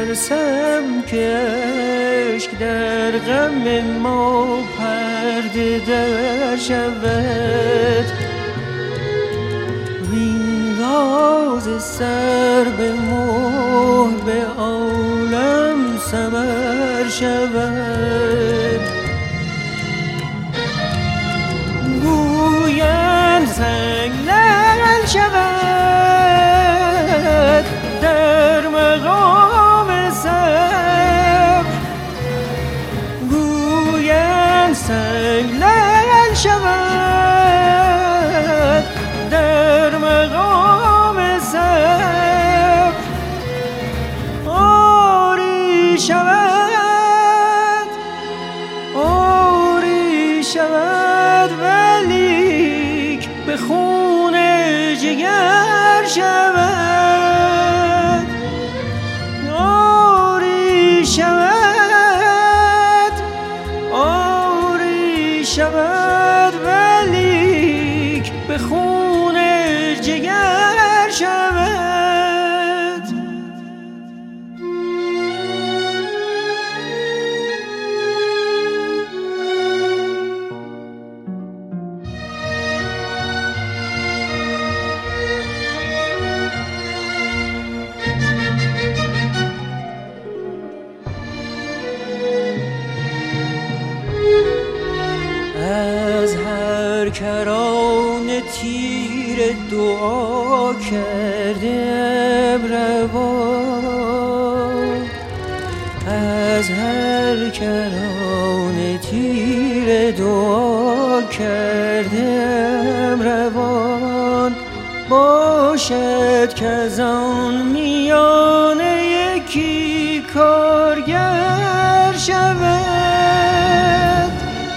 ترسم که اشک در غم ما پرده در شود، وین راز سر به مهر به عالم سمر شود. گویند سنگ لعل شود در مقام صبر، گویند سنگ لعل شود در مقام صبر. آری شود، آری شود، ولیک به خون جگر شود. آری شود، آری شود، ولیک به خون جگر شود. از هر کران تیر دعا کردم روان، از هر کران تیر دعا کردم روان. باشد که از آن میان یکی کارگر شود.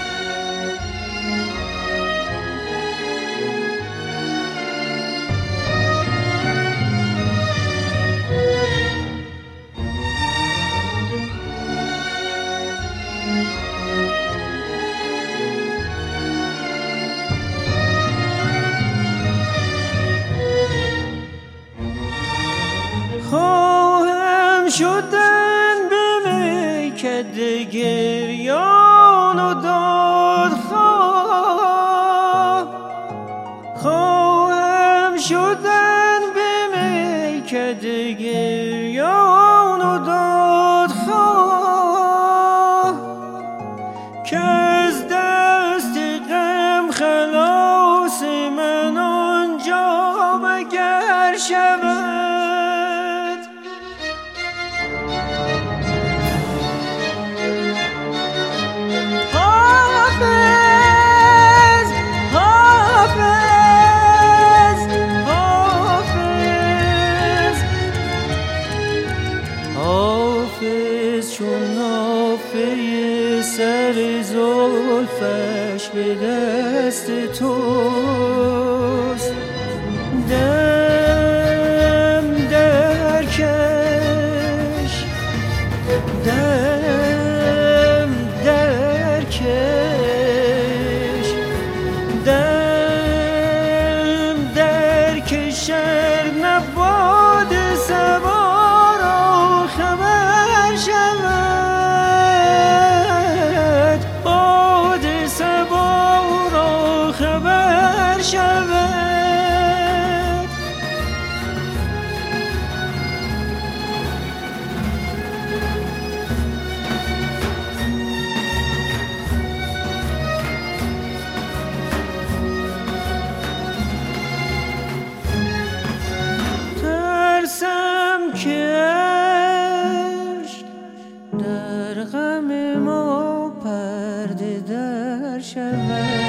خواهم شدن به میکده گریان و دادخواه، خواهم شدن به میکده گریان و دادخواه، که از دست غم خلاص من آنجا مگر شود. حافظ چون نافه سر زلفش به دست توست، دم درکش، دم درکش، دم درکش، ار نباد سبا خبر شود، باد صبا را خبر شود. ترسم که در غم ما پرده در شود.